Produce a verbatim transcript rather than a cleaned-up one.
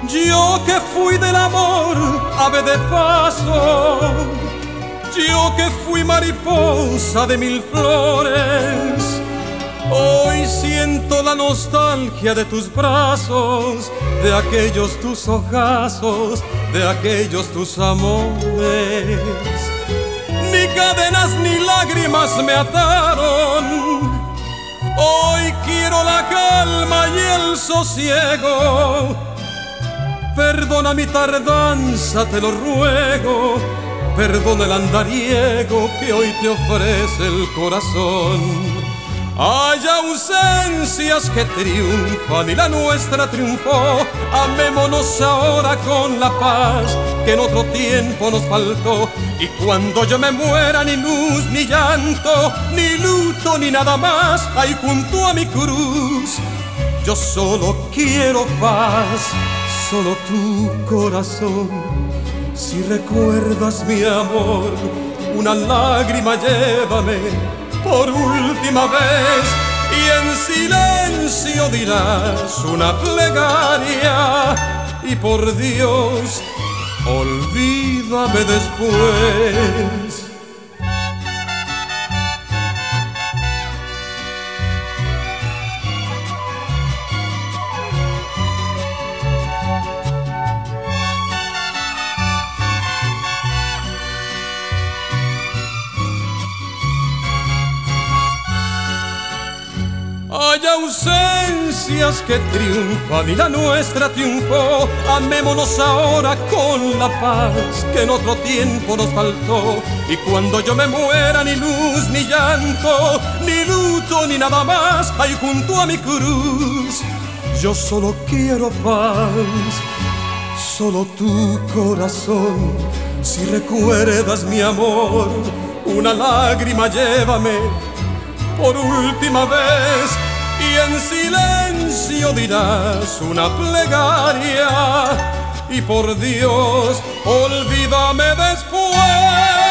Yo que fui del amor ave de paso, yo que fui mariposa de mil flores, hoy siento la nostalgia de tus brazos, de aquellos tus ojazos, de aquellos tus amores. Ni cadenas ni lágrimas me ataron, hoy quiero la calma y el sosiego. Perdona mi tardanza, te lo ruego, perdona el andariego que hoy te ofrece el corazón. Hay ausencias que triunfan y la nuestra triunfó. Amémonos ahora con la paz que en otro tiempo nos faltó. Y cuando yo me muera, ni luz, ni llanto, ni luto, ni nada más hay junto a mi cruz. Yo solo quiero paz, solo tu corazón. Si recuerdas mi amor, una lágrima llévame por última vez, y en silencio dirás una plegaria, y por Dios, olvídame después. Hay ausencias que triunfan y la nuestra triunfó. Amémonos ahora con la paz que en otro tiempo nos faltó. Y cuando yo me muera, ni luz, ni llanto, ni luto, ni nada más hay junto a mi cruz. Yo solo quiero paz, solo tu corazón. Si recuerdas mi amor, una lágrima llévame por última vez, y en silencio dirás una plegaria, y por Dios, olvídame después.